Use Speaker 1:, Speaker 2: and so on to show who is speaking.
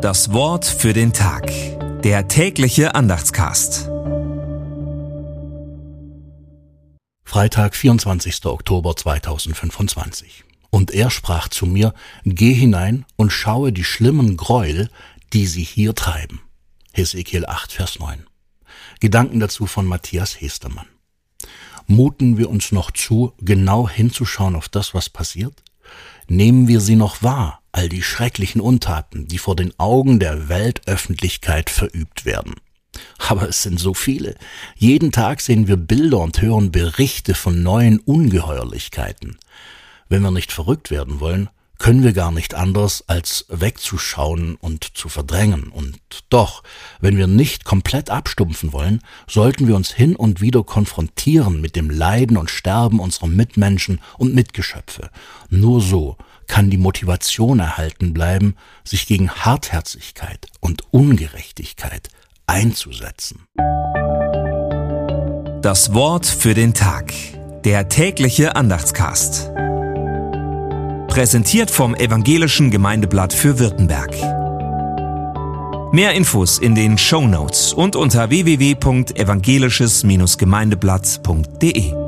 Speaker 1: Das Wort für den Tag. Der tägliche Andachtscast.
Speaker 2: Freitag, 24. Oktober 2025. Und er sprach zu mir: Geh hinein und schaue die schlimmen Gräuel, die sie hier treiben. Hesekiel 8, Vers 9. Gedanken dazu von Matthias Hestermann. Muten wir uns noch zu, genau hinzuschauen auf das, was passiert? Nehmen wir sie noch wahr, all die schrecklichen Untaten, die vor den Augen der Weltöffentlichkeit verübt werden? Aber es sind so viele. Jeden Tag sehen wir Bilder und hören Berichte von neuen Ungeheuerlichkeiten. Wenn wir nicht verrückt werden wollen, können wir gar nicht anders, als wegzuschauen und zu verdrängen. Und doch, wenn wir nicht komplett abstumpfen wollen, sollten wir uns hin und wieder konfrontieren mit dem Leiden und Sterben unserer Mitmenschen und Mitgeschöpfe. Nur so kann die Motivation erhalten bleiben, sich gegen Hartherzigkeit und Ungerechtigkeit einzusetzen.
Speaker 1: Das Wort für den Tag. Der tägliche Andachtscast. Präsentiert vom Evangelischen Gemeindeblatt für Württemberg. Mehr Infos in den Shownotes und unter www.evangelisches-gemeindeblatt.de.